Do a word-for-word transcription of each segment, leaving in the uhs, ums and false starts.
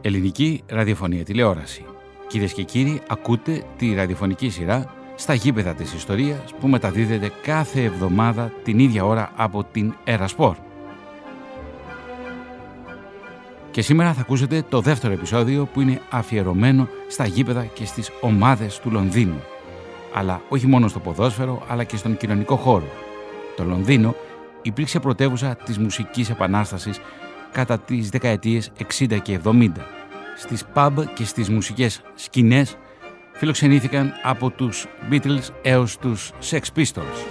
Ελληνική ραδιοφωνία τηλεόραση. Κυρίες και κύριοι, ακούτε τη ραδιοφωνική σειρά «Στα γήπεδα της ιστορίας» που μεταδίδεται κάθε εβδομάδα την ίδια ώρα από την Ερασπορ. Και σήμερα θα ακούσετε το δεύτερο επεισόδιο που είναι αφιερωμένο στα γήπεδα και στις ομάδες του Λονδίνου. Αλλά όχι μόνο στο ποδόσφαιρο, αλλά και στον κοινωνικό χώρο. Το Λονδίνο υπήρξε πρωτεύουσα της μουσικής επανάστασης κατά τις δεκαετίες εξήντα και εβδομήντα. Στις pub και στις μουσικές σκηνές φιλοξενήθηκαν από τους Beatles έως τους Sex Pistols.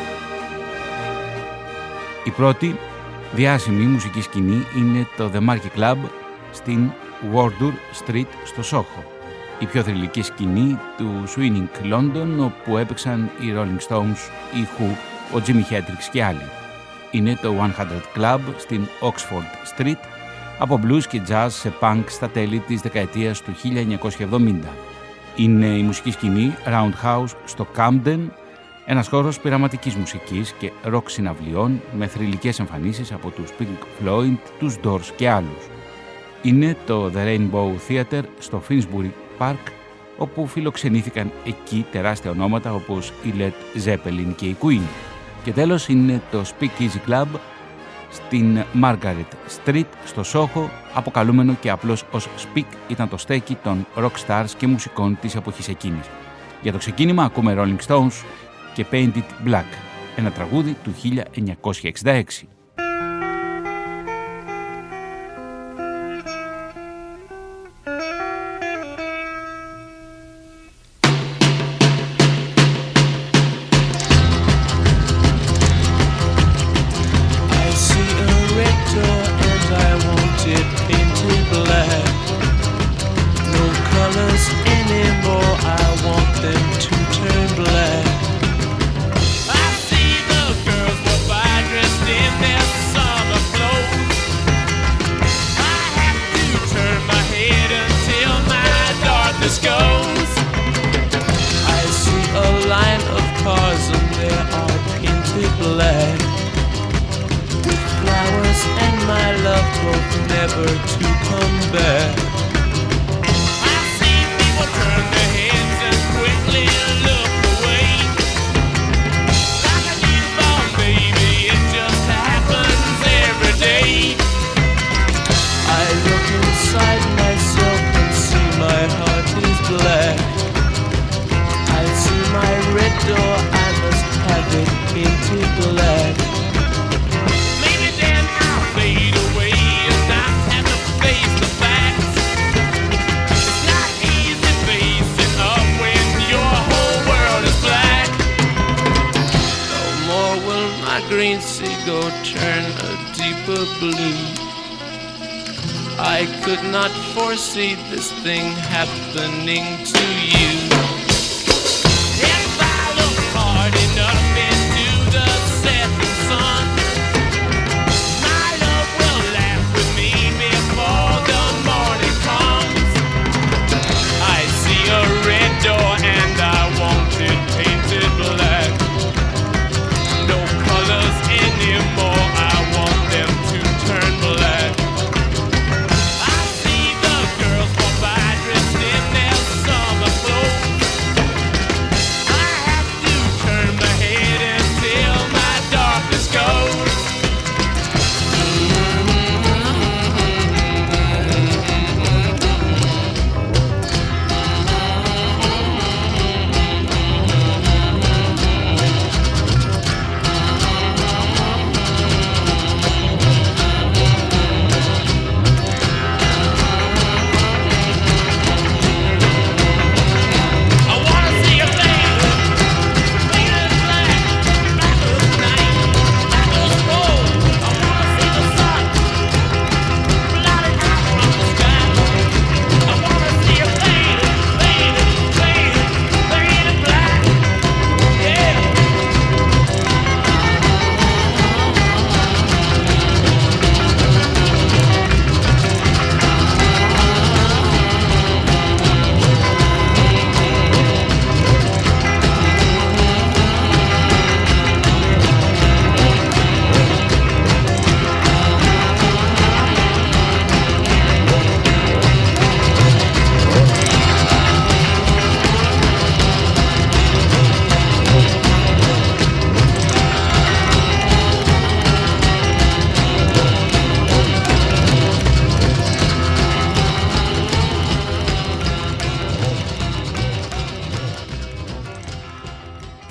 Η πρώτη διάσημη μουσική σκηνή είναι το The Marquee Club στην Wardour Street στο Σόχο. Η πιο θρυλική σκηνή του Swinging London, όπου έπαιξαν οι Rolling Stones, οι Who, ο Jimi Hendrix και άλλοι. Είναι το εκατό Club στην Oxford Street, από blues και jazz σε punk στα τέλη της δεκαετίας του χίλια εννιακόσια εβδομήντα. Είναι η μουσική σκηνή Roundhouse στο Camden, ένας χώρος πειραματικής μουσικής και rock συναυλιών με θρυλικές εμφανίσεις από τους Pink Floyd, τους Doors και άλλους. Είναι το The Rainbow Theatre στο Finsbury Park, όπου φιλοξενήθηκαν εκεί τεράστια ονόματα όπως η Led Zeppelin και η Queen. Και τέλος είναι το Speakeasy Club στην Margaret Street στο Σόχο, αποκαλούμενο και απλώς ως Speak, ήταν το στέκι των rock stars και μουσικών της εποχής εκείνης. Για το ξεκίνημα ακούμε Rolling Stones και Painted Black, ένα τραγούδι του χίλια εννιακόσια εξήντα έξι. I could not foresee this thing happening to you. If I look hard enough into the setting sun, my love will laugh with me before the morning comes. I see a red door and I want it painted black. No colors anymore, I want them to turn black. I see the girls walk by dressed in their summer clothes.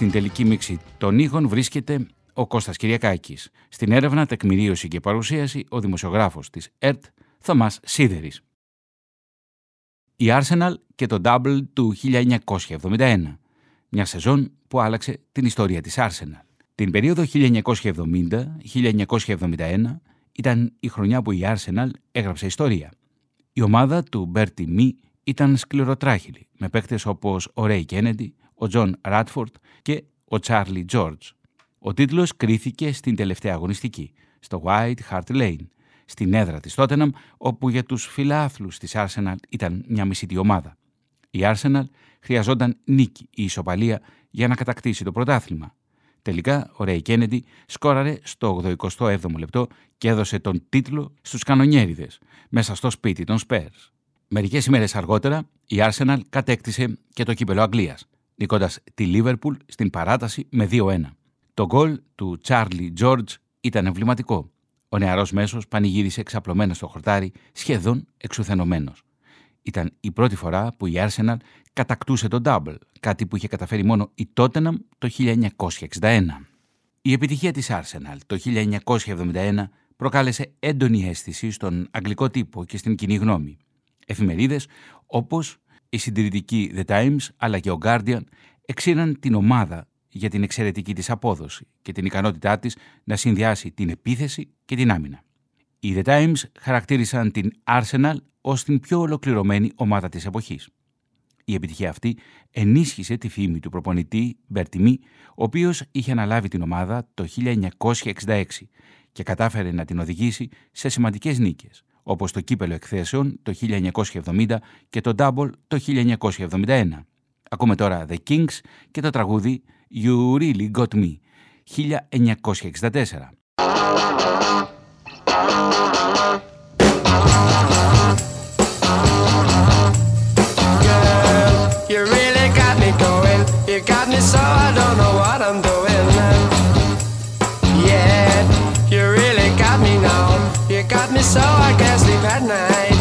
Στην τελική μίξη των ήχων βρίσκεται ο Κώστας Κυριακάκης. Στην έρευνα, τεκμηρίωση και παρουσίαση ο δημοσιογράφος της ΕΡΤ Θωμάς Σίδερης. Η Arsenal και το Double του χίλια εννιακόσια εβδομήντα ένα. Μια σεζόν που άλλαξε την ιστορία της Arsenal. Την περίοδο χίλια εννιακόσια εβδομήντα με χίλια εννιακόσια εβδομήντα ένα ήταν η χρονιά που η Arsenal έγραψε ιστορία. Η ομάδα του Μπέρτι Μι ήταν σκληροτράχυλη, με παίκτες όπως ο Ρέι Κένεντι, ο Τζον Ράτφορντ και ο Τσάρλι Τζόρτζ. Ο τίτλος κρίθηκε στην τελευταία αγωνιστική, στο White Hart Lane, στην έδρα της Tottenham, όπου για τους φιλάθλους της Arsenal ήταν μια μισητή ομάδα. Η Arsenal χρειαζόταν νίκη ή ισοπαλία για να κατακτήσει το πρωτάθλημα. Τελικά, ο Ρέι Κένεντι σκόραρε στο ογδοηκοστό έβδομο λεπτό και έδωσε τον τίτλο στους κανονιέριδες, μέσα στο σπίτι των Spurs. Μερικές ημέρες αργότερα, η Arsenal κατέκτησε και το κύπελο Αγγλίας, νικώντας τη Liverpool στην παράταση με δύο ένα. Το γκολ του Τσάρλι Τζόρτζ ήταν εμβληματικό. Ο νεαρός μέσος πανηγύρισε εξαπλωμένος στο χορτάρι, σχεδόν εξουθενωμένος. Ήταν η πρώτη φορά που η Arsenal κατακτούσε το double, κάτι που είχε καταφέρει μόνο η Tottenham το χίλια εννιακόσια εξήντα ένα. Η επιτυχία της Arsenal το χίλια εννιακόσια εβδομήντα ένα προκάλεσε έντονη αίσθηση στον αγγλικό τύπο και στην κοινή γνώμη. Εφημερίδες όπως η συντηρητική The Times αλλά και ο Guardian εξήραν την ομάδα για την εξαιρετική της απόδοση και την ικανότητά της να συνδυάσει την επίθεση και την άμυνα. Οι The Times χαρακτήρισαν την Arsenal ως την πιο ολοκληρωμένη ομάδα της εποχής. Η επιτυχία αυτή ενίσχυσε τη φήμη του προπονητή Μπέρτι Μι, ο οποίος είχε αναλάβει την ομάδα το χίλια εννιακόσια εξήντα έξι και κατάφερε να την οδηγήσει σε σημαντικές νίκες, όπως το κύπελο εκθέσεων το χίλια εννιακόσια εβδομήντα και το Double το χίλια εννιακόσια εβδομήντα ένα. Ακούμε τώρα The Kings και το τραγούδι You Really Got Me, χίλια εννιακόσια εξήντα τέσσερα. You really got me going. You got me so I don't know what I'm doing. Yeah, you really got me now. You got me so I can't sleep at night.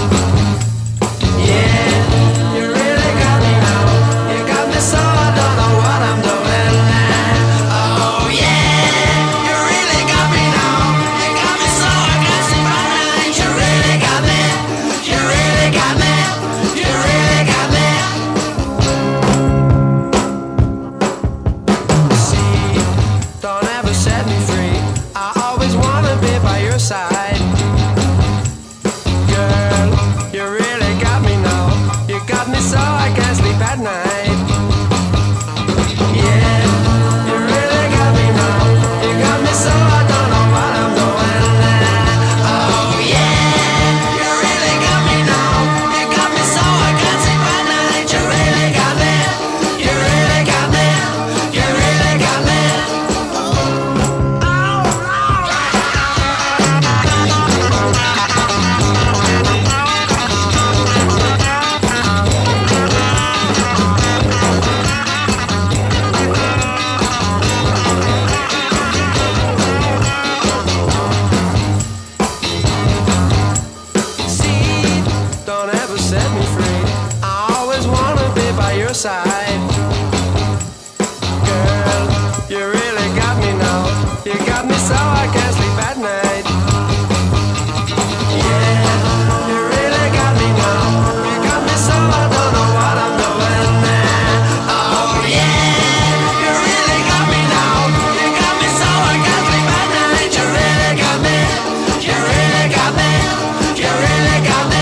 Yeah, you really got me now. You got me so I don't know what I'm doing. Oh yeah, you really got me now. You got me so I can't sleep at night. You really got me. You really got me. You really got me. Side. Girl, you really got me now. You got me so I can't sleep at night. Yeah, you really got me now. You got me so I don't know what I'm doing. Oh yeah, you really got me now. You got me so I can't sleep at night. You really got me. You really got me. You really got me. Side. Girl, you really got me now. You got me so I can't sleep at night. Yeah, you really got me now. You got me so I don't know what I'm doing. Oh yeah, you really got me now. You got me so I can't sleep at night. You really got me. You really got me. You really got me.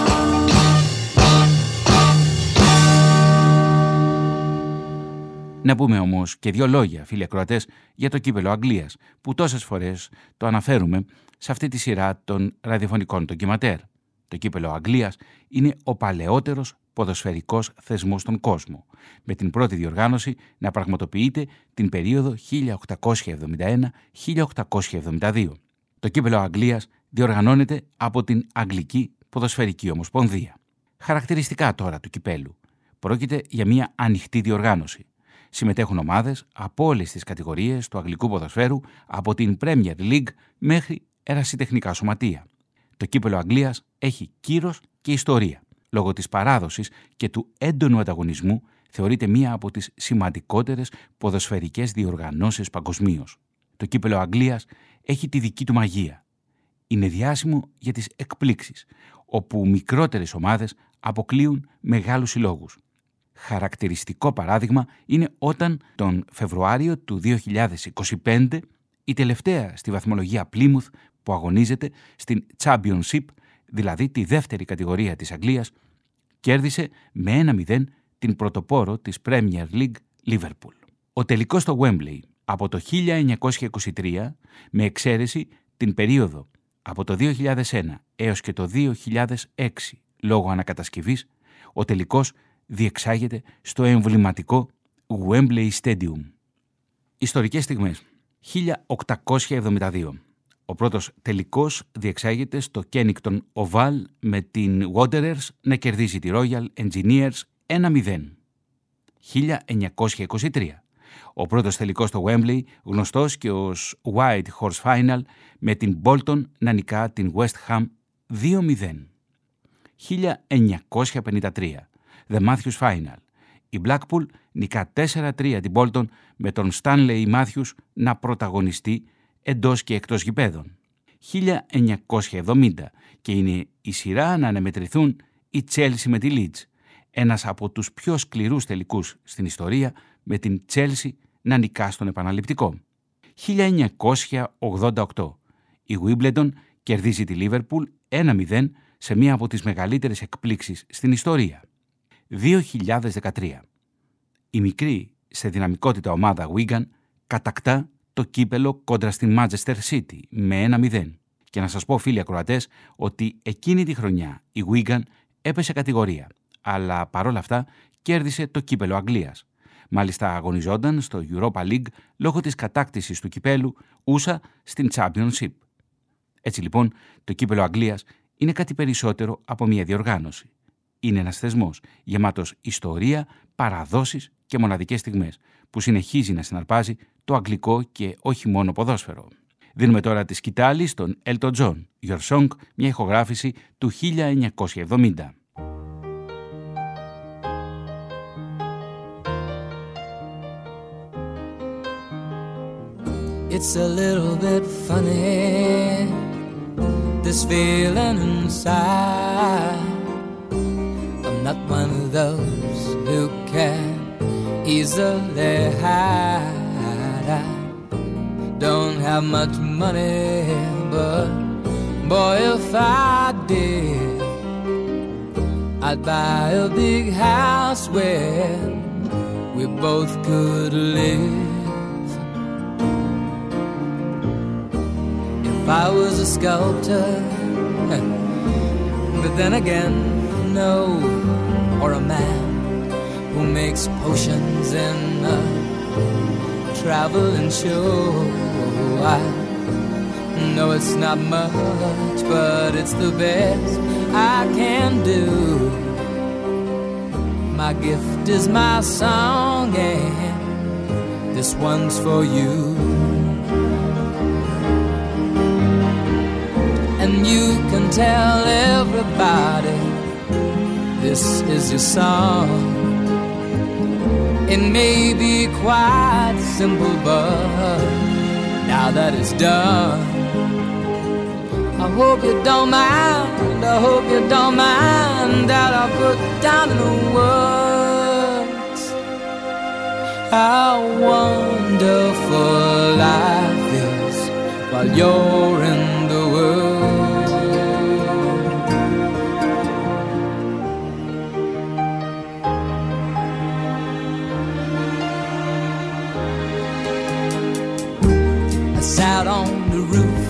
Να πούμε όμως και δύο λόγια, φίλοι ακροατές, για το κύπελο Αγγλίας, που τόσες φορές το αναφέρουμε σε αυτή τη σειρά των ραδιοφωνικών ντοκιματέρ. Το κύπελο Αγγλίας είναι ο παλαιότερος ποδοσφαιρικός θεσμός στον κόσμο, με την πρώτη διοργάνωση να πραγματοποιείται την περίοδο χίλια οκτακόσια εβδομήντα ένα με χίλια οκτακόσια εβδομήντα δύο. Το κύπελο Αγγλίας διοργανώνεται από την Αγγλική Ποδοσφαιρική Ομοσπονδία. Χαρακτηριστικά τώρα του κυπέλου. Πρόκειται για μια ανοιχτή διοργάνωση. Συμμετέχουν ομάδες από όλες τις κατηγορίες του αγγλικού ποδοσφαίρου, από την Premier League μέχρι ερασιτεχνικά σωματεία. Το κύπελο Αγγλίας έχει κύρος και ιστορία. Λόγω της παράδοσης και του έντονου ανταγωνισμού θεωρείται μία από τις σημαντικότερες ποδοσφαιρικές διοργανώσεις παγκοσμίως. Το κύπελλο Αγγλίας έχει τη δική του μαγεία. Είναι διάσημο για τις εκπλήξεις, όπου μικρότερες ομάδες αποκλείουν μεγάλους συλλόγους. Χαρακτηριστικό παράδειγμα είναι όταν τον Φεβρουάριο του δύο χιλιάδες είκοσι πέντε η τελευταία στη βαθμολογία Plymouth που αγωνίζεται στην Championship, δηλαδή τη δεύτερη κατηγορία της Αγγλίας, κέρδισε με ένα μηδέν την πρωτοπόρο της Premier League Liverpool. Ο τελικός στο Wembley από το χίλια εννιακόσια είκοσι τρία, με εξαίρεση την περίοδο από το δύο χιλιάδες ένα έως και το δύο χιλιάδες έξι λόγω ανακατασκευής, ο τελικός διεξάγεται στο εμβληματικό Wembley Stadium. Ιστορικές στιγμές. χίλια οκτακόσια εβδομήντα δύο. Ο πρώτος τελικός διεξάγεται στο Kennington Oval με την Wanderers να κερδίζει τη Royal Engineers ένα μηδέν. χίλια εννιακόσια είκοσι τρία. Ο πρώτος τελικός στο Wembley, γνωστός και ως White Horse Final, με την Bolton να νικά την West Ham δύο μηδέν. χίλια εννιακόσια πενήντα τρία. The Matthews Final. Η Blackpool νικά τέσσερα τρία την Bolton με τον Stanley Matthews να πρωταγωνιστεί εντός και εκτός γηπέδων. χίλια εννιακόσια εβδομήντα και είναι η σειρά να αναμετρηθούν η Chelsea με τη Leeds, ένας από τους πιο σκληρούς τελικούς στην ιστορία, με την Chelsea να νικά στον επαναληπτικό. χίλια εννιακόσια ογδόντα οκτώ. Η Wimbledon κερδίζει τη Liverpool ένα μηδέν σε μία από τις μεγαλύτερες εκπλήξεις στην ιστορία. δύο χιλιάδες δεκατρία. Η μικρή σε δυναμικότητα ομάδα Wigan κατακτά το κύπελλο κόντρα στην Manchester City με ένα μηδέν. Και να σας πω, φίλοι ακροατές, ότι εκείνη τη χρονιά η Wigan έπεσε κατηγορία, αλλά παρόλα αυτά κέρδισε το κύπελλο Αγγλίας. Μάλιστα αγωνιζόταν στο Europa League λόγω της κατάκτησης του κυπέλου ούσα στην Championship. Έτσι λοιπόν το κύπελλο Αγγλίας είναι κάτι περισσότερο από μια διοργάνωση. Είναι ένας θεσμός γεμάτος ιστορία, παραδόσεις και μοναδικές στιγμές που συνεχίζει να συναρπάζει το αγγλικό και όχι μόνο ποδόσφαιρο. Δίνουμε τώρα τη σκητάλη στον Elton John, Your Song, μια ηχογράφηση του χίλια εννιακόσια εβδομήντα. It's a little bit funny, this feeling inside. I'm not one of those who can easily hide. I don't have much money, but boy, if I did, I'd buy a big house where we both could live. If I was a sculptor, but then again, no, or a man who makes potions in a traveling show. I know it's not much, but it's the best I can do. My gift is my song, and this one's for you. And you can tell everybody this is your song. It may be quite simple, but now that it's done, I hope you don't mind, I hope you don't mind that I put down in the words how wonderful life is while you're in the world. Sat on the roof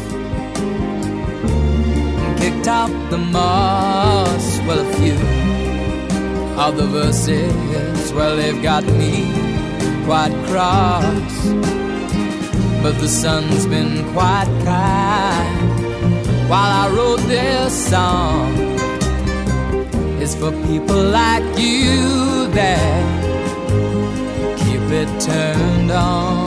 and kicked out the moss. Well, a few of the verses, well, they've got me quite cross, but the sun's been quite kind while I wrote this song. It's for people like you that keep it turned on.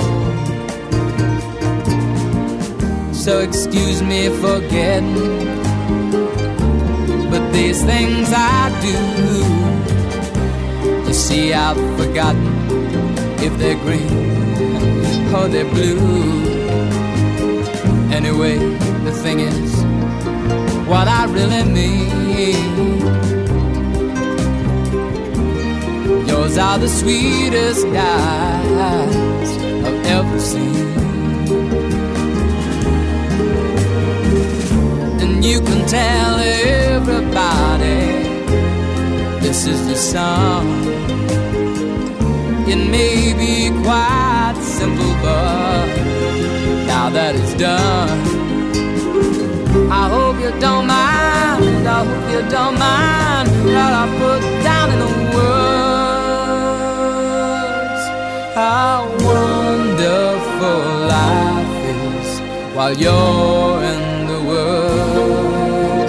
So excuse me for getting, but these things I do, you see, I've forgotten if they're green or they're blue. Anyway, the thing is, what I really mean, yours are the sweetest eyes I've ever seen. And you can tell everybody this is the song. It may be quite simple, but now that it's done, I hope you don't mind, I hope you don't mind that I put down in the words how wonderful life is while you're in the world.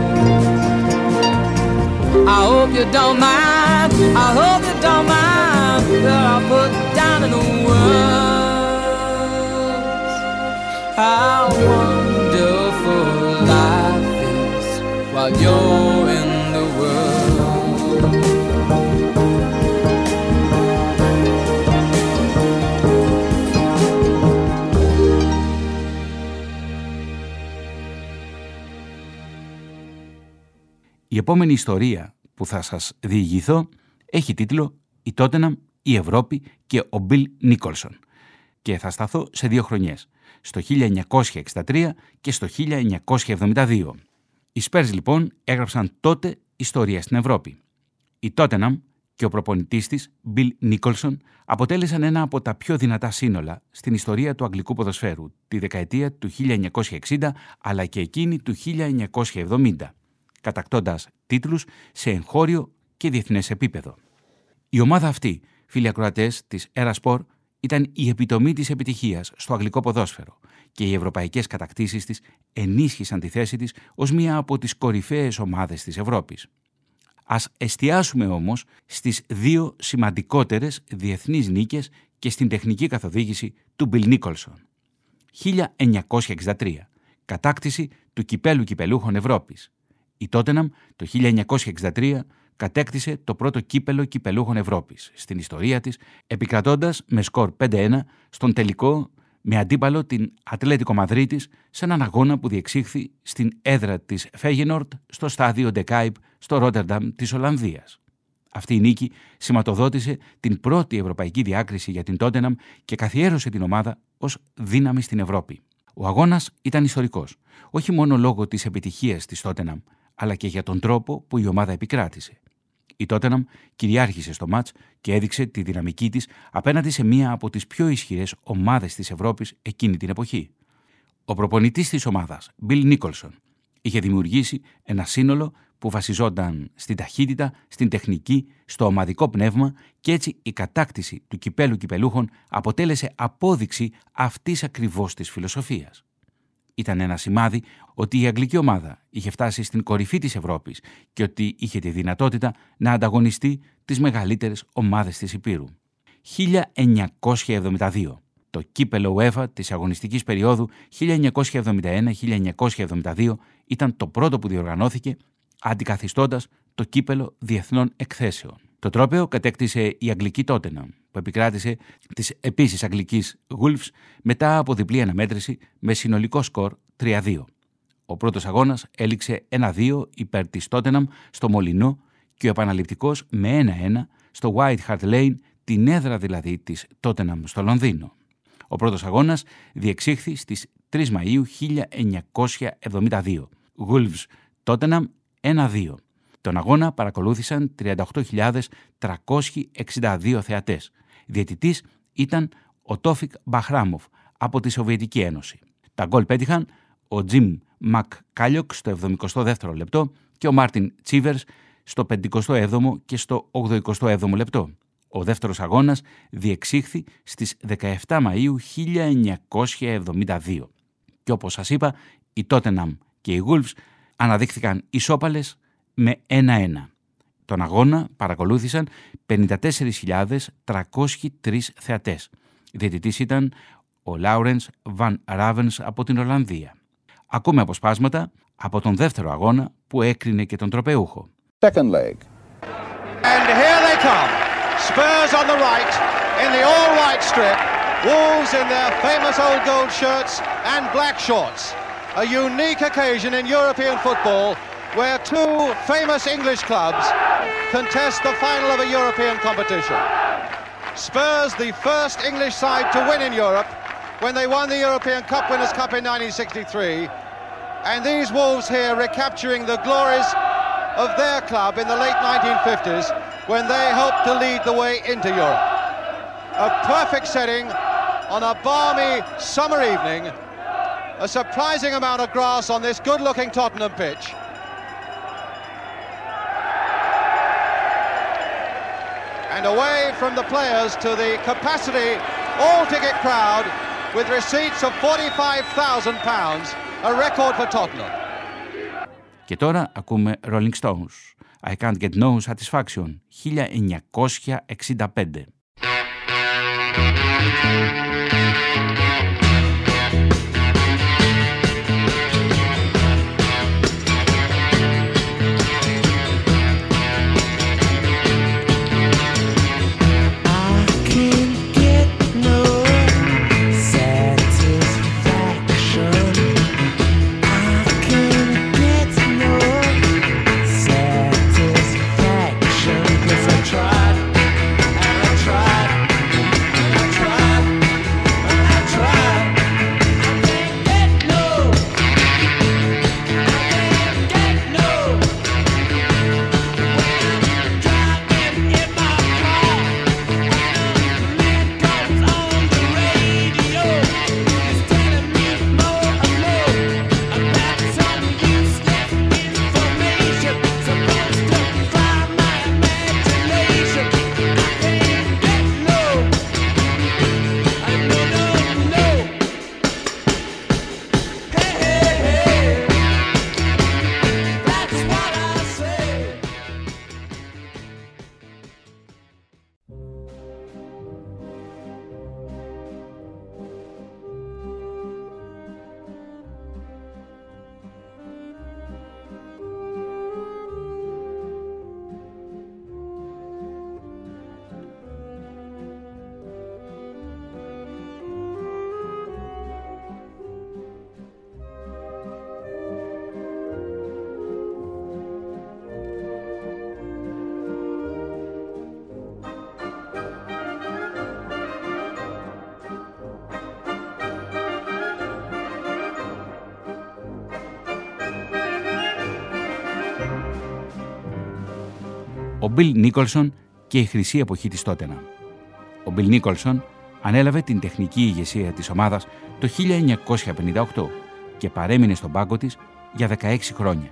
I hope you don't mind, I hope you don't mind that I put down in the words how wonderful life is while you're in the world. Η επόμενη ιστορία που θα σας διηγηθώ έχει τίτλο «Η Τότεναμ, η Ευρώπη και ο Μπιλ Νίκολσον» και θα σταθώ σε δύο χρονιές, στο χίλια εννιακόσια εξήντα τρία και στο χίλια εννιακόσια εβδομήντα δύο. Οι Spurs λοιπόν έγραψαν τότε ιστορία στην Ευρώπη. Η Τότεναμ και ο προπονητής της, Μπιλ Νίκολσον, αποτέλεσαν ένα από τα πιο δυνατά σύνολα στην ιστορία του αγγλικού ποδοσφαίρου τη δεκαετία του χίλια εννιακόσια εξήντα αλλά και εκείνη του χίλια εννιακόσια εβδομήντα, κατακτώντας τίτλους σε εγχώριο και διεθνές επίπεδο. Η ομάδα αυτή, φίλοι ακροατές της Erasport, ήταν η επιτομή της επιτυχίας στο αγγλικό ποδόσφαιρο και οι ευρωπαϊκές κατακτήσεις της ενίσχυσαν τη θέση της ως μία από τις κορυφαίες ομάδες της Ευρώπης. Ας εστιάσουμε όμως στις δύο σημαντικότερες διεθνείς νίκες και στην τεχνική καθοδήγηση του Μπιλ Νίκολσον. χίλια εννιακόσια εξήντα τρία, κατάκτηση του κυπέλου κυπελούχων Ευρώπης. Η Τότεναμ το χίλια εννιακόσια εξήντα τρία κατέκτησε το πρώτο κύπελο κυπελούχων Ευρώπης στην ιστορία της, επικρατώντας με σκορ πέντε ένα στον τελικό με αντίπαλο την Ατλέτικο Μαδρίτης σε έναν αγώνα που διεξήχθη στην έδρα της Φέγενορντ στο στάδιο Ντε Κάιπ στο Ρότερνταμ της Ολλανδίας. Αυτή η νίκη σηματοδότησε την πρώτη ευρωπαϊκή διάκριση για την Τότεναμ και καθιέρωσε την ομάδα ως δύναμη στην Ευρώπη. Ο αγώνας ήταν ιστορικός, όχι μόνο λόγω της επιτυχίας της Τότεναμ, αλλά και για τον τρόπο που η ομάδα επικράτησε. Η Τότεναμ κυριάρχησε στο μάτς και έδειξε τη δυναμική της απέναντι σε μία από τις πιο ισχυρές ομάδες της Ευρώπης εκείνη την εποχή. Ο προπονητής της ομάδας, Μπιλ Νίκολσον, είχε δημιουργήσει ένα σύνολο που βασιζόταν στην ταχύτητα, στην τεχνική, στο ομαδικό πνεύμα και έτσι η κατάκτηση του κυπέλου κυπελούχων αποτέλεσε απόδειξη αυτής ακριβώς της φιλοσοφίας. Ήταν ένα σημάδι ότι η αγγλική ομάδα είχε φτάσει στην κορυφή της Ευρώπης και ότι είχε τη δυνατότητα να ανταγωνιστεί τις μεγαλύτερες ομάδες της Υπήρου. χίλια εννιακόσια εβδομήντα δύο. Το κύπελο UEFA της αγωνιστικής περίοδου χίλια εννιακόσια εβδομήντα ένα με χίλια εννιακόσια εβδομήντα δύο ήταν το πρώτο που διοργανώθηκε, αντικαθιστώντας το κύπελο διεθνών εκθέσεων. Το τρόπαιο κατέκτησε η αγγλική Τότεναμ, που επικράτησε της επίσης αγγλικής Wolves μετά από διπλή αναμέτρηση με συνολικό σκορ τρία δύο. Ο πρώτος αγώνας έληξε ένα δύο υπέρ της Τότεναμ στο Μολυνό και ο επαναληπτικός με ένα ένα στο White Hart Lane, την έδρα δηλαδή της Τότεναμ στο Λονδίνο. Ο πρώτος αγώνας διεξήχθη στις τρεις Μαΐου χίλια εννιακόσια εβδομήντα δύο. Wolves Tottenham ένα δύο. Τον αγώνα παρακολούθησαν τριάντα οκτώ χιλιάδες τριακόσιοι εξήντα δύο θεατές. Διαιτητής ήταν ο Τόφικ Μπαχράμοφ από τη Σοβιετική Ένωση. Τα γκολ πέτυχαν ο Τζιμ Μακκάλιοκ στο εβδομηκοστό δεύτερο λεπτό και ο Μάρτιν Τσίβερς στο πενηκοστό έβδομο και στο ογδοηκοστό έβδομο λεπτό. Ο δεύτερος αγώνας διεξήχθη στις δεκαεπτά Μαΐου χίλια εννιακόσια εβδομήντα δύο. Και όπως σας είπα, η Τότεναμ και οι Wolves αναδείχθηκαν ισόπαλες με ένα ένα. Τον αγώνα παρακολούθησαν πενήντα τέσσερις χιλιάδες τριακόσιοι τρεις θεατές. Διαιτητής ήταν ο Λάουρενς Βαν Ράβενς από την Ολλανδία. Ακούμε αποσπάσματα από τον δεύτερο αγώνα που έκρινε και τον τροπεούχο. Second leg. And here they come. Spurs on the right, in the all-white strip, Wolves in their famous old gold shirts and black shorts. A unique occasion in European football where two famous English clubs contest the final of a European competition. Spurs, the first English side to win in Europe when they won the European Cup Winners' Cup in nineteen sixty-three. And these Wolves here recapturing the glories of their club in the late nineteen fifties when they helped to lead the way into Europe. A perfect setting on a balmy summer evening. A surprising amount of grass on this good-looking Tottenham pitch. And away from the players to the capacity all-ticket crowd with receipts of forty-five thousand pounds, a record for Tottenham. Και τώρα ακούμε Rolling Stones. I Can't Get No Satisfaction, χίλια εννιακόσια εξήντα πέντε. Ο Μπιλ Νίκολσον και η χρυσή εποχή της Τότεναμ. Ο Μπιλ Νίκολσον ανέλαβε την τεχνική ηγεσία της ομάδας το χίλια εννιακόσια πενήντα οκτώ και παρέμεινε στον πάγκο της για δεκαέξι χρόνια.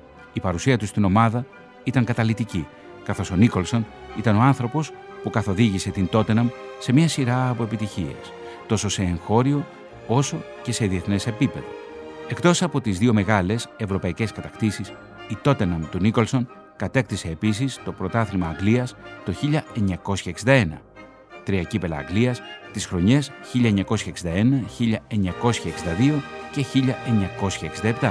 Η παρουσία του στην ομάδα ήταν καταλυτική, καθώς ο Νίκολσον ήταν ο άνθρωπος που καθοδήγησε την Τότεναμ σε μια σειρά από επιτυχίες, τόσο σε εγχώριο όσο και σε διεθνές επίπεδο. Εκτός από τις δύο μεγάλες ευρωπαϊκές κατακτήσεις, η Τότεναμ του Νίκολσον κατέκτησε επίσης το πρωτάθλημα Αγγλίας το χίλια εννιακόσια εξήντα ένα, τρία κύπελα Αγγλίας τις χρονιές χίλια εννιακόσια εξήντα ένα, χίλια εννιακόσια εξήντα δύο και χίλια εννιακόσια εξήντα επτά,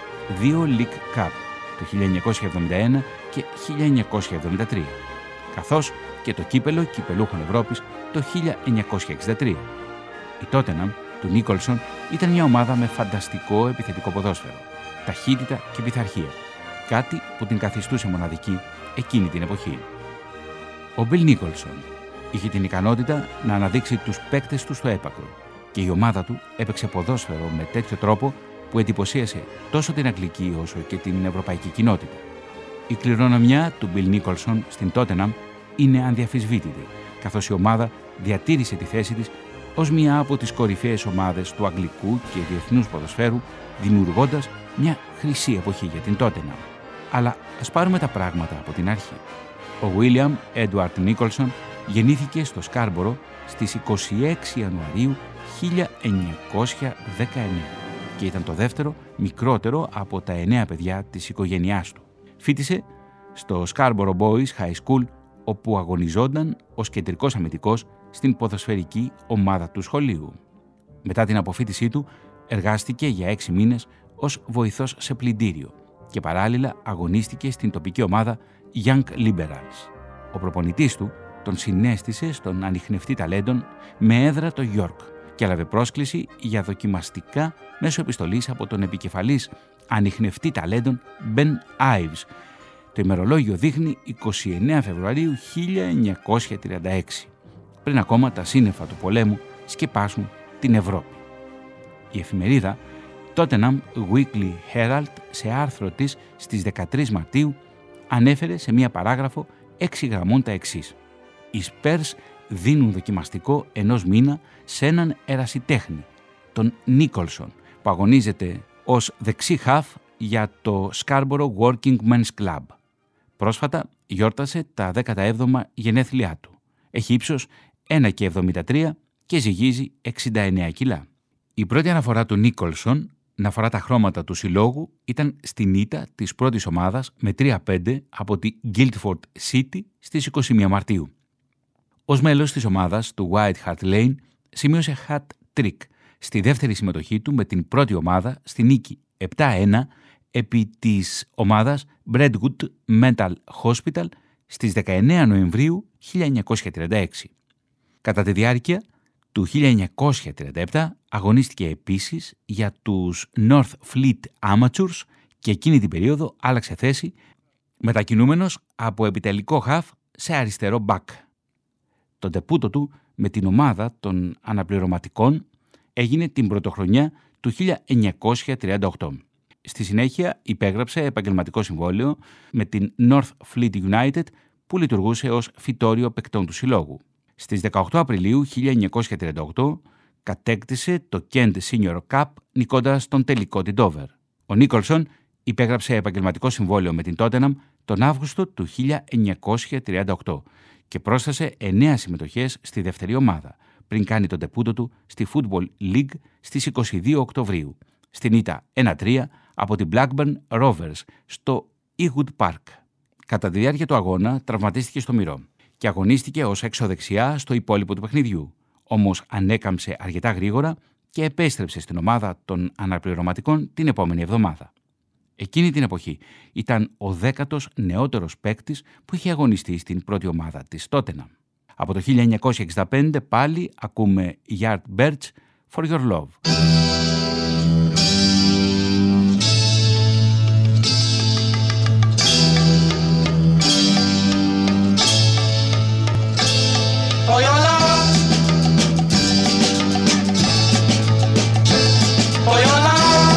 δύο League Cup το χίλια εννιακόσια εβδομήντα ένα και χίλια εννιακόσια εβδομήντα τρία, καθώς και το κύπελο Κυπελούχων Ευρώπης το χίλια εννιακόσια εξήντα τρία. Η Τότεναμ του Νίκολσον ήταν μια ομάδα με φανταστικό επιθετικό ποδόσφαιρο, ταχύτητα και πειθαρχία, κάτι που την καθιστούσε μοναδική εκείνη την εποχή. Ο Μπιλ Νίκολσον είχε την ικανότητα να αναδείξει τους παίκτες του στο έπακρο και η ομάδα του έπαιξε ποδόσφαιρο με τέτοιο τρόπο που εντυπωσίασε τόσο την αγγλική όσο και την ευρωπαϊκή κοινότητα. Η κληρονομιά του Μπιλ Νίκολσον στην Τότεναμ είναι ανδιαφυσβήτητη, καθώς η ομάδα διατήρησε τη θέση της ως μία από τις κορυφαίες ομάδες του αγγλικού και διεθνούς ποδοσφαίρου, δημιουργώντας μια χρυσή εποχή για την Τότεναμ. Αλλά ας πάρουμε τα πράγματα από την αρχή. Ο Βίλιαμ Έντουαρτ Νίκολσον γεννήθηκε στο Σκάρμπορο στις είκοσι έξι Ιανουαρίου χίλια εννιακόσια δεκαεννέα και ήταν το δεύτερο μικρότερο από τα εννέα παιδιά της οικογένειάς του. Φοίτησε στο Scarborough Boys High School, όπου αγωνιζόταν ως κεντρικός αμυντικός στην ποδοσφαιρική ομάδα του σχολείου. Μετά την αποφοίτησή του, εργάστηκε για έξι μήνες ως βοηθός σε πλυντήριο και παράλληλα αγωνίστηκε στην τοπική ομάδα Young Liberals. Ο προπονητής του τον συνέστησε στον ανιχνευτή ταλέντων με έδρα το York και έλαβε πρόσκληση για δοκιμαστικά μέσω επιστολής από τον επικεφαλής ανιχνευτή ταλέντων Ben Ives. Το ημερολόγιο δείχνει εικοστή ενάτη Φεβρουαρίου χίλια εννιακόσια τριάντα έξι, πριν ακόμα τα σύννεφα του πολέμου σκεπάσουν την Ευρώπη. Η εφημερίδα Tottenham Weekly Herald σε άρθρο της στις δεκατρείς Μαρτίου ανέφερε σε μία παράγραφο έξι γραμμών τα εξής. Οι Spurs δίνουν δοκιμαστικό ενός μήνα σε έναν ερασιτέχνη, τον Νίκολσον, που αγωνίζεται ως δεξί χαφ για το Scarborough Working Men's Club. Πρόσφατα γιόρτασε τα δέκατα έβδομα γενέθλιά του. Έχει ύψος ένα κόμμα εβδομήντα τρία και ζυγίζει εξήντα εννέα κιλά. Η πρώτη αναφορά του Νίκολσον να φορά τα χρώματα του συλλόγου ήταν στην ήττα της πρώτης ομάδας με τρία πέντε από τη Guildford City στις είκοσι μία Μαρτίου. Ως μέλος της ομάδας του White Hart Lane σημείωσε hat trick στη δεύτερη συμμετοχή του με την πρώτη ομάδα στη νίκη επτά ένα επί της ομάδας Brentwood Mental Hospital στις δεκαεννέα Νοεμβρίου χίλια εννιακόσια τριάντα έξι. Κατά τη διάρκεια του χίλια εννιακόσια τριάντα επτά αγωνίστηκε επίσης για τους North Fleet Amateurs και εκείνη την περίοδο άλλαξε θέση μετακινούμενος από επιτελικό χαφ σε αριστερό μπακ. Το ντεπούτο του με την ομάδα των αναπληρωματικών έγινε την πρωτοχρονιά του χίλια εννιακόσια τριάντα οκτώ. Στη συνέχεια υπέγραψε επαγγελματικό συμβόλαιο με την North Fleet United που λειτουργούσε ως φυτόριο παικτών του συλλόγου. Στις δεκαοκτώ Απριλίου χίλια εννιακόσια τριάντα οκτώ κατέκτησε το Kent Senior Cup νικώντας τον τελικό την Dover. Ο Νίκολσον υπέγραψε επαγγελματικό συμβόλαιο με την Tottenham τον Αύγουστο του χίλια εννιακόσια τριάντα οκτώ και πρόσθεσε εννέα συμμετοχές στη δεύτερη ομάδα πριν κάνει τον τεπούτο του στη Football League στις είκοσι δύο Οκτωβρίου, στην ήττα ένα τρία από την Blackburn Rovers στο Ewood Park. Κατά τη διάρκεια του αγώνα τραυματίστηκε στο μυρό και αγωνίστηκε ως εξωδεξιά στο υπόλοιπο του παιχνιδιού, όμως ανέκαμψε αρκετά γρήγορα και επέστρεψε στην ομάδα των αναπληρωματικών την επόμενη εβδομάδα. Εκείνη την εποχή ήταν ο δέκατος νεότερος παίκτης που είχε αγωνιστεί στην πρώτη ομάδα της Tottenham. Από το χίλια εννιακόσια εξήντα πέντε πάλι ακούμε Yardbirds for Your Love. For your love, for your love,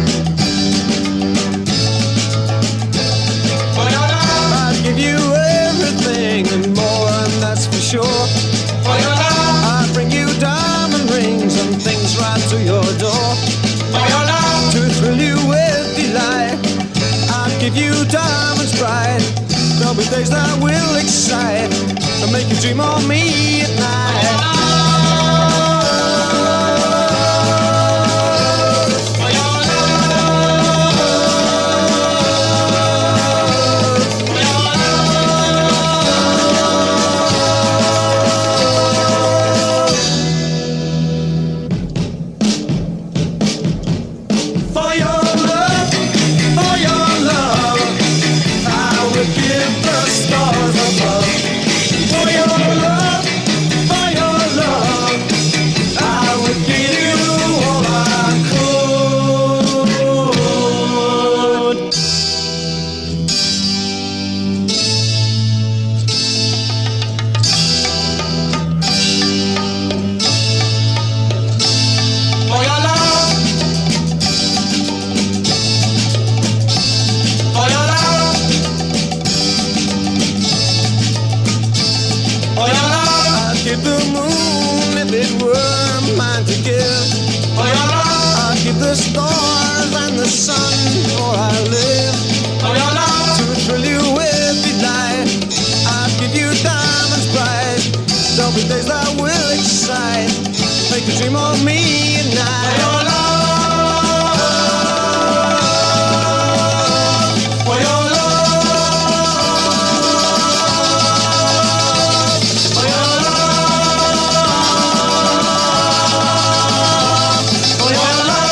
for your love, I'd give you everything and more, and that's for sure. For your love, I'd bring you diamond rings and things right to your door. For your love, to thrill you with delight, I'd give you diamonds bright. There'll be days that will excite and make you dream of me at night. For your love, for your love, for your love, for your love, I would give the stars above. For your love, for your love, I would give you all I could. For your love, for your love, for your love, I'd give the moon if it were mine to give. For your love, I'd give the stars and the sun for I live. For your love, to thrill you with delight, I'd give you diamonds bright. There'll be days that will excite, make you dream of me at night. For your love, for your love, for your love, for your love.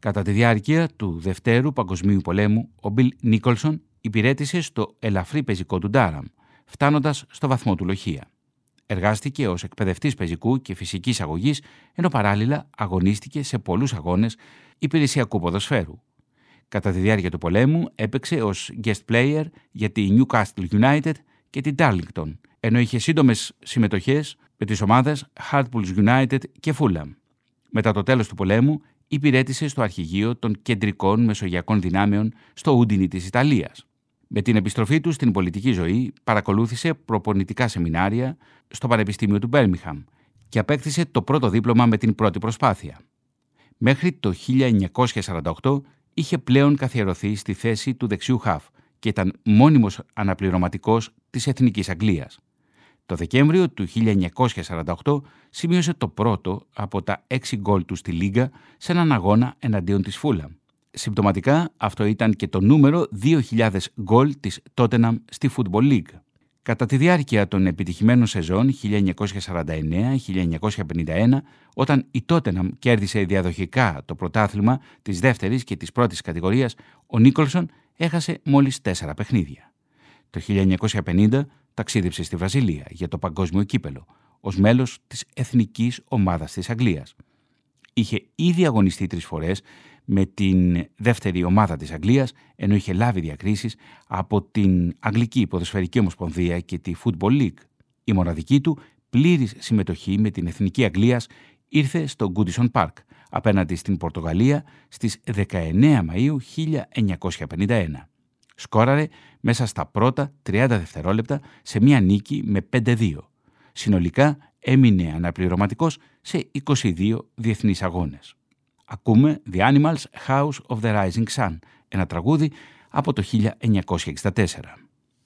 Κατά τη διάρκεια του Δευτέρου Παγκοσμίου Πολέμου, ο Μπιλ Νίκολσον υπηρέτησε στο ελαφρύ πεζικό του Ντάραμ, φτάνοντας στο βαθμό του λοχεία. Εργάστηκε ως εκπαιδευτής πεζικού και φυσικής αγωγής, ενώ παράλληλα αγωνίστηκε σε πολλούς αγώνες υπηρεσιακού ποδοσφαίρου. Κατά τη διάρκεια του πολέμου έπαιξε ως guest player για τη Newcastle United και τη Darlington, ενώ είχε σύντομες συμμετοχές με τις ομάδες Hartlepool United και Fulham. Μετά το τέλος του πολέμου υπηρέτησε στο αρχηγείο των κεντρικών μεσογειακών δυνάμεων στο Ούντινι της Ιταλίας. Με την επιστροφή του στην πολιτική ζωή παρακολούθησε προπονητικά σεμινάρια στο Πανεπιστήμιο του Μπέρμιγχαμ και απέκτησε το πρώτο δίπλωμα με την πρώτη προσπάθεια. Μέχρι το χίλια εννιακόσια σαράντα οκτώ είχε πλέον καθιερωθεί στη θέση του δεξιού χαφ και ήταν μόνιμος αναπληρωματικός της Εθνικής Αγγλίας. Το Δεκέμβριο του χίλια εννιακόσια σαράντα οκτώ σημείωσε το πρώτο από τα έξι γκολ του στη Λίγκα σε έναν αγώνα εναντίον της Φούλαμ. Συμπτωματικά αυτό ήταν και το νούμερο δύο χιλιάδες γκολ της Tottenham στη Football League. Κατά τη διάρκεια των επιτυχημένων σεζόν χίλια εννιακόσια σαράντα εννέα χίλια εννιακόσια πενήντα ένα, όταν η Tottenham κέρδισε διαδοχικά το πρωτάθλημα της δεύτερης και της πρώτης κατηγορίας, ο Νίκολσον έχασε μόλις τέσσερα παιχνίδια. Το χίλια εννιακόσια πενήντα ταξίδεψε στη Βραζιλία για το παγκόσμιο κύπελο, ως μέλος της εθνικής ομάδας της Αγγλίας. Είχε ήδη αγωνιστεί τρεις φορές με την δεύτερη ομάδα της Αγγλίας, ενώ είχε λάβει διακρίσεις από την Αγγλική Ποδοσφαιρική Ομοσπονδία και τη Football League. Η μοναδική του πλήρης συμμετοχή με την Εθνική Αγγλίας ήρθε στο Goodison Park, απέναντι στην Πορτογαλία στις δεκαεννέα Μαΐου χίλια εννιακόσια πενήντα ένα. Σκόραρε μέσα στα πρώτα τριάντα δευτερόλεπτα σε μια νίκη με πέντε δύο. Συνολικά έμεινε αναπληρωματικός σε είκοσι δύο διεθνείς αγώνες. Ακούμε The Animals House of the Rising Sun, ένα τραγούδι από το χίλια εννιακόσια εξήντα τέσσερα.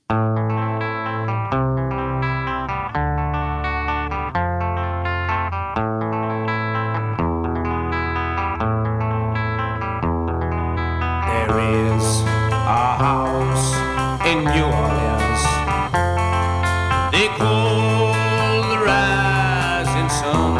There is a house in New Orleans they call the Rising Sun.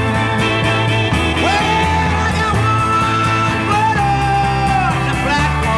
Black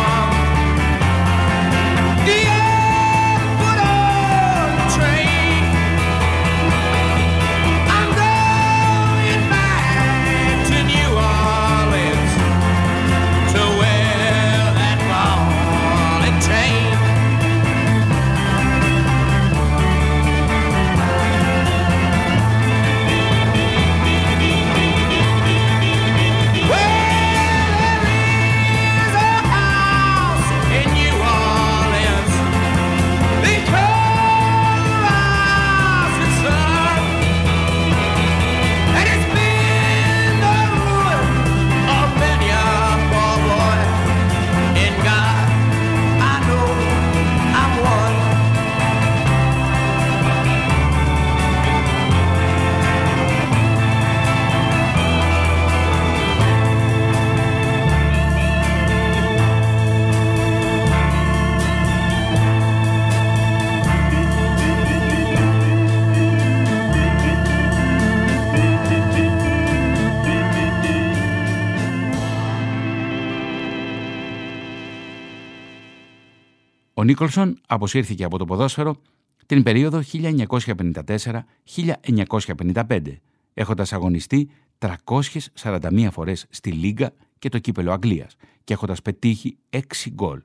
Νίκολσον αποσύρθηκε από το ποδόσφαιρο την περίοδο χίλια εννιακόσια πενήντα τέσσερα με χίλια εννιακόσια πενήντα πέντε, έχοντας αγωνιστεί τριακόσιες σαράντα μία φορές στη Λίγκα και το κύπελο Αγγλίας και έχοντας πετύχει έξι γκολ.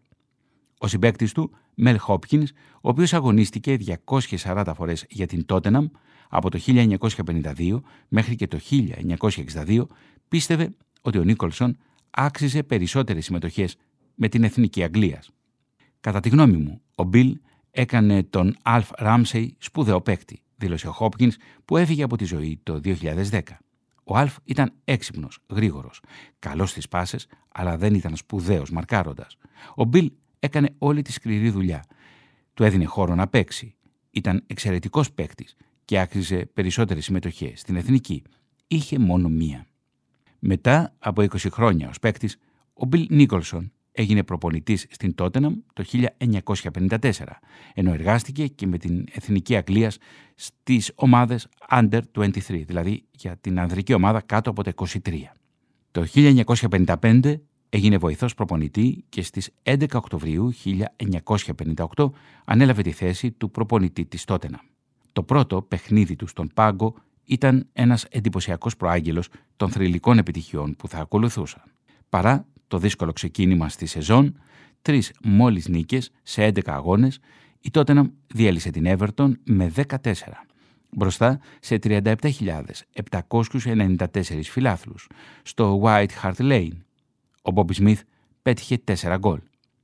Ο συμπαίκτης του, Μελ Χόπκινς, ο οποίος αγωνίστηκε διακόσιες σαράντα φορές για την Τότεναμ από το χίλια εννιακόσια πενήντα δύο μέχρι και το χίλια εννιακόσια εξήντα δύο, πίστευε ότι ο Νίκολσον άξιζε περισσότερες συμμετοχές με την εθνική Αγγλίας. «Κατά τη γνώμη μου, ο Μπιλ έκανε τον Αλφ Ράμσεϊ σπουδαίο παίκτη», δήλωσε ο Χόπκινς, που έφυγε από τη ζωή το δύο χιλιάδες δέκα. Ο Αλφ ήταν έξυπνος, γρήγορος, καλός στις πάσες, αλλά δεν ήταν σπουδαίος μαρκάροντας. Ο Μπιλ έκανε όλη τη σκληρή δουλειά. Του έδινε χώρο να παίξει. Ήταν εξαιρετικός παίκτης και άξιζε περισσότερες συμμετοχές στην εθνική. Είχε μόνο μία. Μετά από είκοσι χρόνια ως παίκτης, ο Μπιλ Νίκολσον έγινε προπονητής στην Τότεναμ το χίλια εννιακόσια πενήντα τέσσερα, ενώ εργάστηκε και με την εθνική Αγγλίας στις ομάδες Under είκοσι τρία, δηλαδή για την ανδρική ομάδα κάτω από τα είκοσι τρία. Το χίλια εννιακόσια πενήντα πέντε έγινε βοηθός προπονητή και στις έντεκα Οκτωβρίου χίλια εννιακόσια πενήντα οκτώ ανέλαβε τη θέση του προπονητή της Τότεναμ. Το πρώτο παιχνίδι του στον πάγκο ήταν ένας εντυπωσιακός προάγγελος των θρυλικών επιτυχιών που θα ακολουθούσαν. Παρά το δύσκολο ξεκίνημα στη σεζόν, τρεις μόλις νίκες σε έντεκα αγώνες, η Τότεναμ διέλυσε την Everton με δεκατέσσερα, μπροστά σε τριάντα επτά χιλιάδες επτακόσιους ενενήντα τέσσερις φιλάθλους, στο White Hart Lane. Ο Μπόμπι Σμιθ πέτυχε τέσσερα γκολ.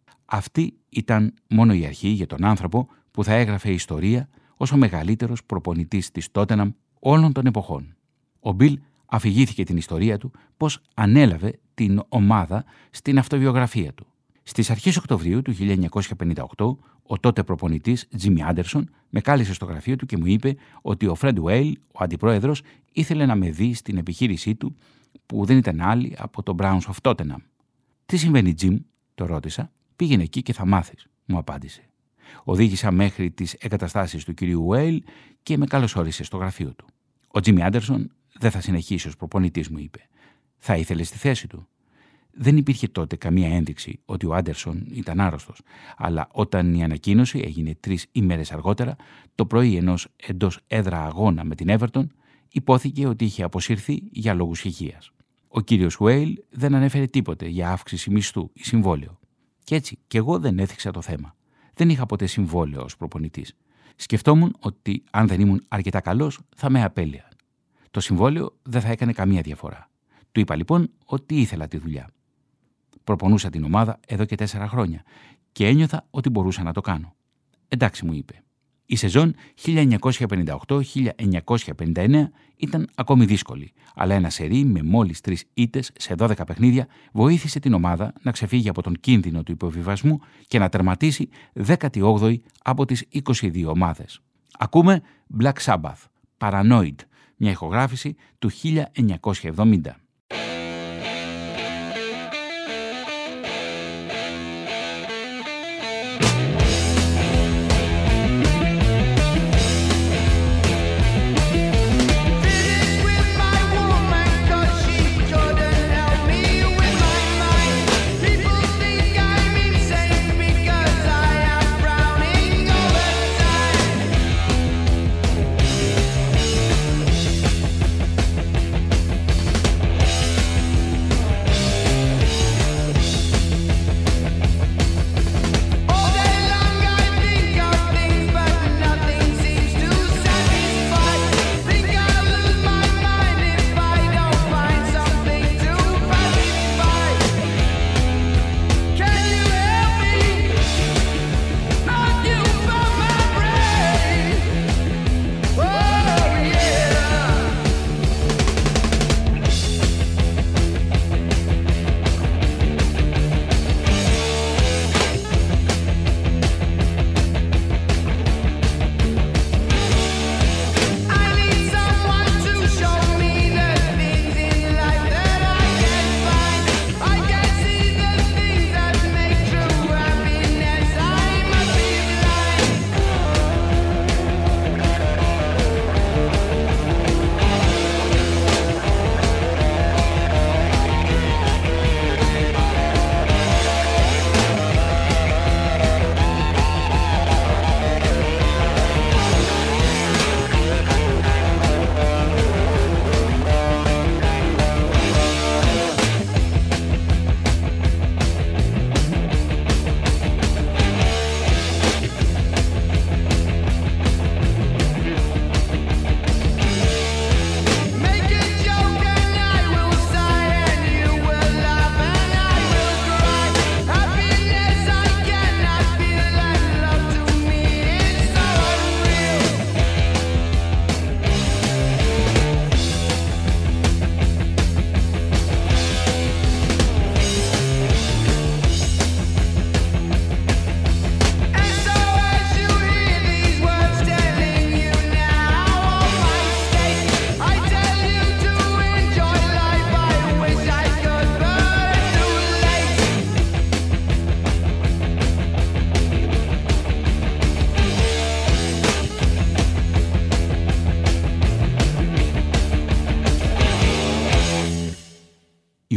Αυτή ήταν μόνο η αρχή για τον άνθρωπο που θα έγραφε ιστορία ως ο μεγαλύτερος προπονητής της Τότεναμ όλων των εποχών. Ο Μπιλ αφηγήθηκε την ιστορία του πώς ανέλαβε την ομάδα στην αυτοβιογραφία του. Στις αρχές Οκτωβρίου του χίλια εννιακόσια πενήντα οκτώ, ο τότε προπονητής Τζίμι Άντερσον με κάλεσε στο γραφείο του και μου είπε ότι ο Φρεντ Βέιλ, ο αντιπρόεδρος, ήθελε να με δει στην επιχείρησή του που δεν ήταν άλλη από το Browns of Tottenham. «Τι συμβαίνει, Τζιμ?» το ρώτησα. «Πήγαινε εκεί και θα μάθεις», μου απάντησε. Οδήγησα μέχρι τις εγκαταστάσεις του κυρίου Βέιλ και με καλωσόρισε στο γραφείο του. Ο Τζίμι Άντερσον δεν θα συνεχίσει ως προπονητής, μου είπε. Θα ήθελε στη θέση του. Δεν υπήρχε τότε καμία ένδειξη ότι ο Άντερσον ήταν άρρωστος, αλλά όταν η ανακοίνωση έγινε τρεις ημέρες αργότερα, το πρωί ενός εντός έδρα αγώνα με την Everton, υπόθηκε ότι είχε αποσυρθεί για λόγους υγείας. Ο κύριος Βέιλ δεν ανέφερε τίποτε για αύξηση μισθού ή συμβόλαιο. Και έτσι κι εγώ δεν έθιξα το θέμα. Δεν είχα ποτέ συμβόλαιο ως προπονητής. Σκεφτόμουν ότι αν δεν ήμουν αρκετά καλός θα με απέλυαν. Το συμβόλαιο δεν θα έκανε καμία διαφορά. Του είπα λοιπόν ότι ήθελα τη δουλειά. Προπονούσα την ομάδα εδώ και τέσσερα χρόνια και ένιωθα ότι μπορούσα να το κάνω. Εντάξει, μου είπε. Η σεζόν χίλια εννιακόσια πενήντα οκτώ χίλια εννιακόσια πενήντα εννέα ήταν ακόμη δύσκολη, αλλά ένα σερί με μόλις τρεις ήττες σε δώδεκα παιχνίδια βοήθησε την ομάδα να ξεφύγει από τον κίνδυνο του υποβιβασμού και να τερματίσει δέκατη όγδοη από τις είκοσι δύο ομάδες. Ακούμε Black Sabbath, Paranoid, μια ηχογράφηση του χίλια εννιακόσια εβδομήντα.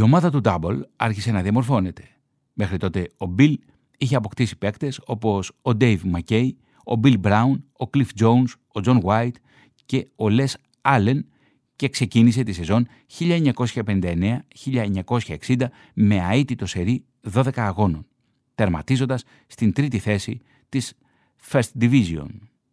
ομάδα του Double άρχισε να διαμορφώνεται. Μέχρι τότε ο Bill είχε αποκτήσει παίκτες όπως ο Dave McKay, ο Bill Brown, ο Cliff Jones, ο John White και ο Les Allen και ξεκίνησε τη σεζόν χίλια εννιακόσια πενήντα εννέα χίλια εννιακόσια εξήντα με αίτητο σερί δώδεκα αγώνων, τερματίζοντας στην τρίτη θέση της First Division.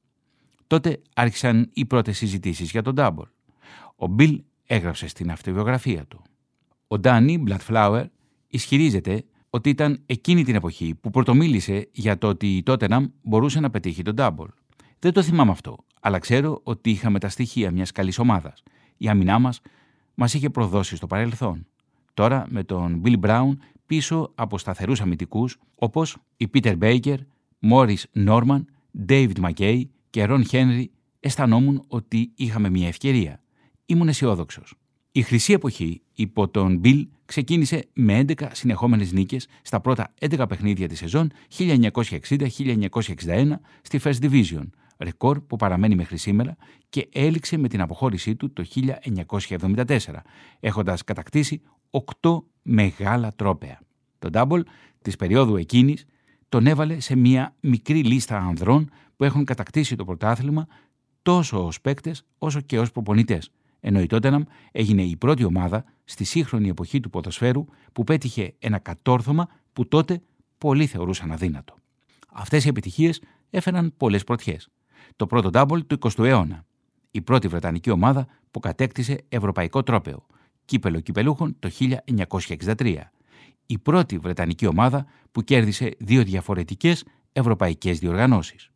Τότε άρχισαν οι πρώτες συζητήσεις για τον Double. Ο Bill έγραψε στην αυτοβιογραφία του. Ο Danny Bloodflower ισχυρίζεται ότι ήταν εκείνη την εποχή που πρωτομίλησε για το ότι η Tottenham μπορούσε να πετύχει τον Double. Δεν το θυμάμαι αυτό, αλλά ξέρω ότι είχαμε τα στοιχεία μιας καλής ομάδας. Η άμυνά μας μας είχε προδώσει στο παρελθόν. Τώρα με τον Bill Brown πίσω από σταθερούς αμυντικούς όπως οι Peter Baker, Morris Norman, David McKay και Ron Henry, αισθανόμουν ότι είχαμε μια ευκαιρία. Ήμουν αισιόδοξος. Η χρυσή εποχή υπό τον Bill ξεκίνησε με έντεκα συνεχόμενες νίκες στα πρώτα έντεκα παιχνίδια της σεζόν χίλια εννιακόσια εξήντα χίλια εννιακόσια εξήντα ένα στη First Division, ρεκόρ που παραμένει μέχρι σήμερα και έληξε με την αποχώρησή του το χίλια εννιακόσια εβδομήντα τέσσερα, έχοντας κατακτήσει οκτώ μεγάλα τρόπαια. Το Double της περίοδου εκείνης τον έβαλε σε μια μικρή λίστα ανδρών που έχουν κατακτήσει το πρωτάθλημα τόσο ως παίκτες όσο και ως προπονητές, ενώ η Tottenham έγινε η πρώτη ομάδα στη σύγχρονη εποχή του ποδοσφαίρου που πέτυχε ένα κατόρθωμα που τότε πολλοί θεωρούσαν αδύνατο. Αυτές οι επιτυχίες έφεραν πολλές πρωτιές. Το πρώτο Double του εικοστού αιώνα. Η πρώτη βρετανική ομάδα που κατέκτησε ευρωπαϊκό τρόπαιο, κύπελο κυπελούχων το χίλια εννιακόσια εξήντα τρία. Η πρώτη βρετανική ομάδα που κέρδισε δύο διαφορετικές ευρωπαϊκές διοργανώσεις.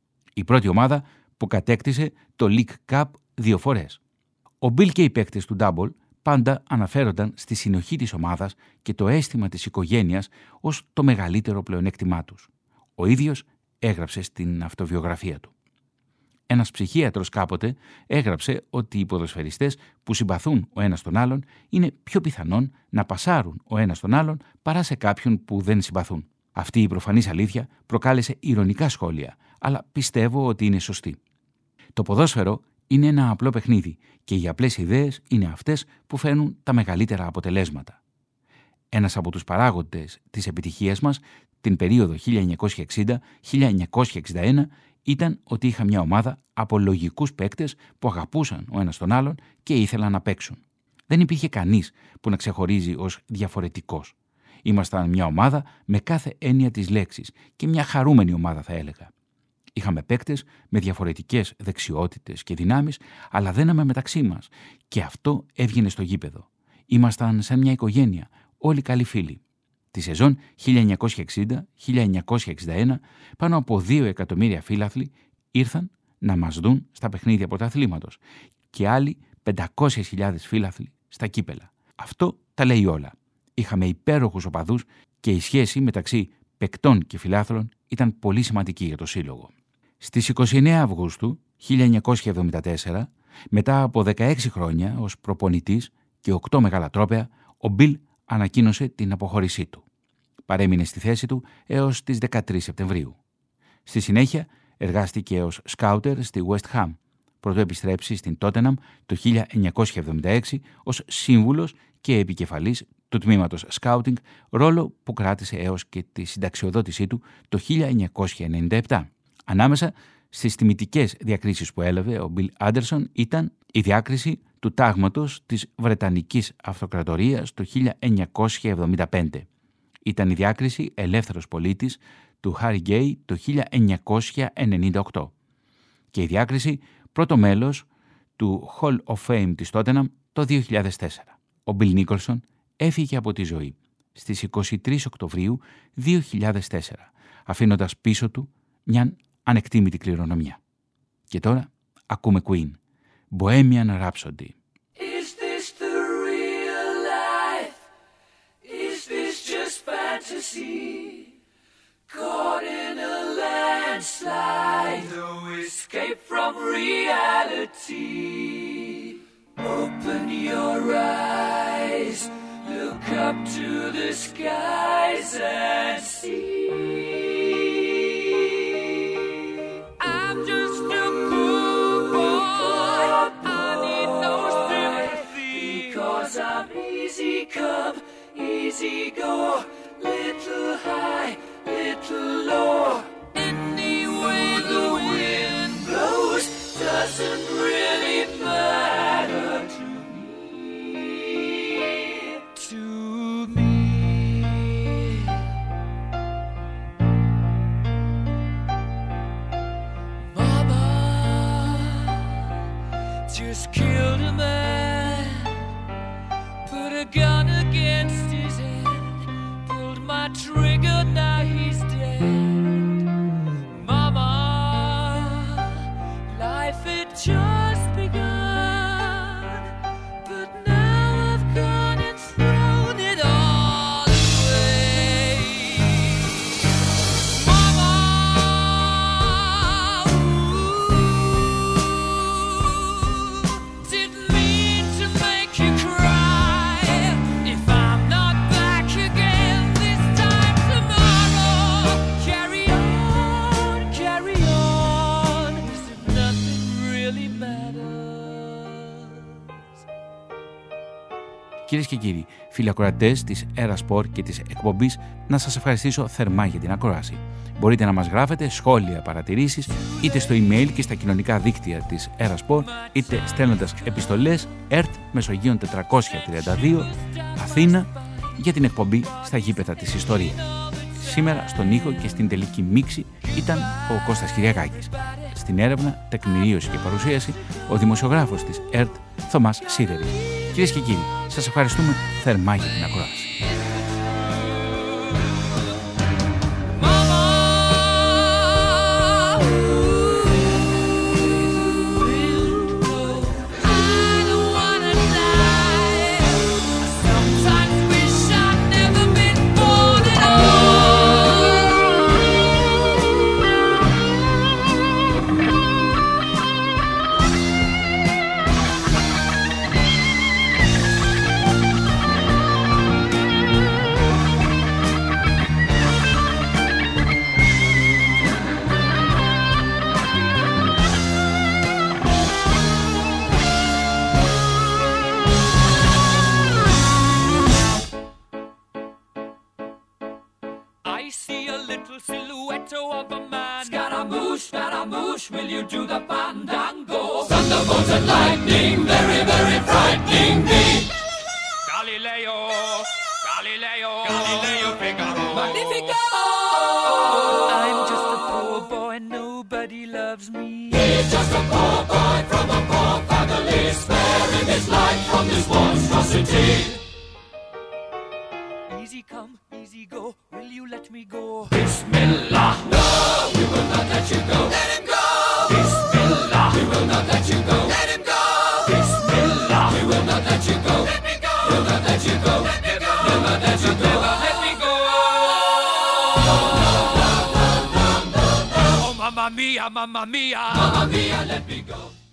Η πρώτη ομάδα που κατέκτησε το League Cup δύο φορές. Ο Bill και οι παίκτες του Double πάντα αναφέρονταν στη συνοχή της ομάδας και το αίσθημα της οικογένειας ως το μεγαλύτερο πλεονέκτημά τους. Ο ίδιος έγραψε στην αυτοβιογραφία του. Ένας ψυχίατρος κάποτε έγραψε ότι οι ποδοσφαιριστές που συμπαθούν ο ένας τον άλλον είναι πιο πιθανόν να πασάρουν ο ένας τον άλλον παρά σε κάποιον που δεν συμπαθούν. Αυτή η προφανής αλήθεια προκάλεσε ειρωνικά σχόλια, αλλά πιστεύω ότι είναι σωστή. Το ποδόσφαιρο είναι ένα απλό παιχνίδι και οι απλές ιδέες είναι αυτές που φέρνουν τα μεγαλύτερα αποτελέσματα. Ένας από τους παράγοντες της επιτυχίας μας την περίοδο χίλια εννιακόσια εξήντα χίλια εννιακόσια εξήντα ένα ήταν ότι είχα μια ομάδα από λογικούς παίκτες που αγαπούσαν ο ένας τον άλλον και ήθελαν να παίξουν. Δεν υπήρχε κανείς που να ξεχωρίζει ως διαφορετικός. Ήμασταν μια ομάδα με κάθε έννοια της λέξης και μια χαρούμενη ομάδα θα έλεγα. Είχαμε παίκτες με διαφορετικές δεξιότητες και δυνάμεις, αλλά δέναμε μεταξύ μας και αυτό έβγαινε στο γήπεδο. Ήμασταν σαν μια οικογένεια, όλοι καλοί φίλοι. Τη σεζόν χίλια εννιακόσια εξήντα χίλια εννιακόσια εξήντα ένα πάνω από δύο εκατομμύρια φίλαθλοι ήρθαν να μας δουν στα παιχνίδια πρωταθλήματος και άλλοι πεντακόσιες χιλιάδες φίλαθλοι στα κύπελα. Αυτό τα λέει όλα. Είχαμε υπέροχους οπαδούς και η σχέση μεταξύ παικτών και φιλάθλων ήταν πολύ σημαντική για το σύλλογο. Στις είκοσι εννέα Αυγούστου χίλια εννιακόσια εβδομήντα τέσσερα, μετά από δεκαέξι χρόνια ως προπονητής και οκτώ μεγάλα τρόπαια, ο Bill ανακοίνωσε την αποχώρησή του. Παρέμεινε στη θέση του έως τις δεκατρείς Σεπτεμβρίου. Στη συνέχεια εργάστηκε ως σκάουτερ στη West Ham, πρωτού επιστρέψει στην Tottenham το χίλια εννιακόσια εβδομήντα έξι ως σύμβουλος και επικεφαλής του τμήματος σκάουτινγκ, ρόλο που κράτησε έως και τη συνταξιοδότησή του το χίλια εννιακόσια ενενήντα επτά. Ανάμεσα στις τιμητικές διακρίσεις που έλαβε ο Bill Anderson ήταν η διάκριση του τάγματος της Βρετανικής Αυτοκρατορίας το χίλια εννιακόσια εβδομήντα πέντε. Ήταν η διάκριση ελεύθερος πολίτης του Harry Gay το χίλια εννιακόσια ενενήντα οκτώ και η διάκριση πρώτο μέλος του Hall of Fame της Tottenham το δύο χιλιάδες τέσσερα. Ο Bill Nicholson έφυγε από τη ζωή στις εικοστή τρίτη Οκτωβρίου δύο χιλιάδες τέσσερα, αφήνοντας πίσω του μια ανεκτήμητη κληρονομιά. Και τώρα ακούμε Queen, Bohemian Rhapsody. Is this the real life? Is this just fantasy? Caught in a landslide, no escape from reality. Open your eyes, look up to the skies and see. I'm just a poor boy, I need no sympathy, because I'm easy come easy go, little high, little low. Any way the wind blows doesn't really matter to me. To me. Mama just killed a man, put a gun against his head, pulled my trigger, now he's dead. Mama, life had just begun, but now I've gone and thrown it all away. Mama, ooh, didn't mean to make you cry. If I'm not back again this time tomorrow, carry on, carry on, as if nothing really matters. Κυρίες και κύριοι, φίλοι ακροατές της Era Sport και της εκπομπής, να σας ευχαριστήσω θερμά για την ακρόαση. Μπορείτε να μας γράφετε σχόλια, παρατηρήσεις, είτε στο email και στα κοινωνικά δίκτυα της Era Sport, είτε στέλνοντας επιστολές ΕΡΤ Μεσογείων τετρακόσια τριάντα δύο, Αθήνα, για την εκπομπή στα γήπεδα της ιστορίας. Σήμερα στον ήχο και στην τελική μίξη ήταν ο Κώστας Κυριακάκης. Στην έρευνα, τεκμηρίωση και παρουσίαση, ο δημοσιογράφος της ΕΡΤ Θωμάς Σίδερης. Κυρίες και κύριοι, σας ευχαριστούμε θερμά για την ακρόαση. I see a little silhouette of a man. Scaramouche, Scaramouche, will you do the fandango? Thunderbolts and lightning, very, very frightening me. Galileo, Galileo, Galileo Figaro. Magnifico! I'm just a poor boy, nobody loves me. He's just a poor boy from a poor family, sparing his life from this monstrosity. Easy come, easy go, will you let me go? Bismillah, no, we will not let you go. Let him go! Bismillah, we will not let you go. Let him go! Bismillah, we will not let you go. Let me go! We'll not let you go. Let me go! We'll not let you go. Let me go! Oh, mamma mia, mamma mia, mamma mia, let me go.